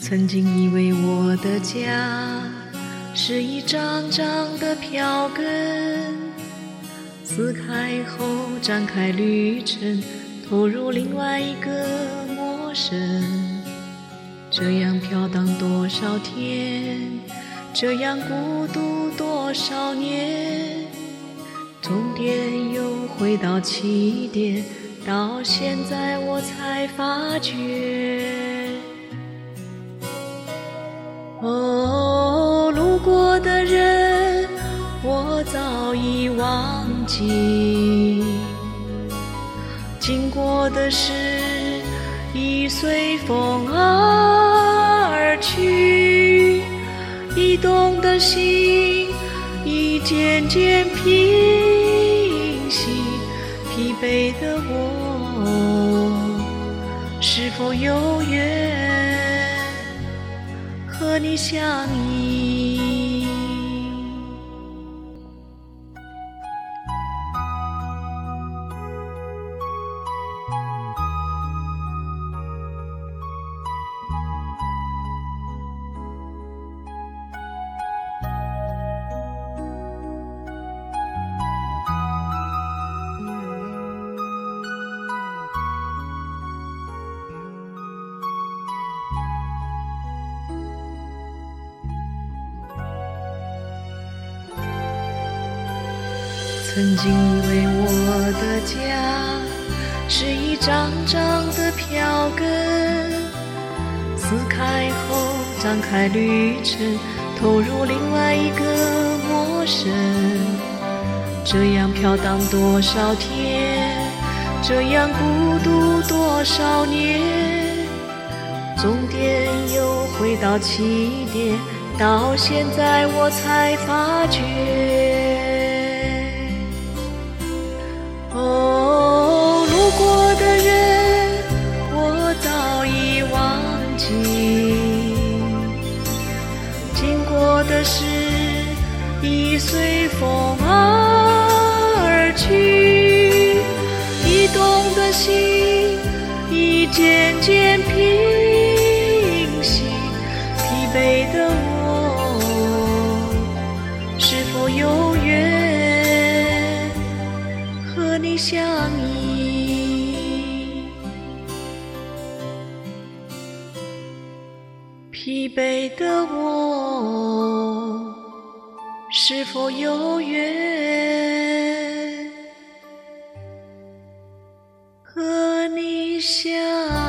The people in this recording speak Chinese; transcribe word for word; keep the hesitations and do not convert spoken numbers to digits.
曾经以为我的家是一张张的票根，撕开后展开旅程，投入另外一个陌生。这样飘荡多少天，这样孤独多少年，终点又回到起点，到现在我才发觉。哦，路过的人我早已忘记，经过的事已随风而去，移动的心已渐渐平息，疲惫的我是否有缘和你相依？曾经以为我的家是一张张的票根，撕开后展开旅程，投入另外一个陌生。这样飘荡多少天，这样孤独多少年，终点又回到起点，到现在我才发觉。哦，路过的人我早已忘记，经过的事已随风而去，移动的心已渐渐平息，疲惫的我是否有缘和你相依？疲惫的我是否有缘和你相依？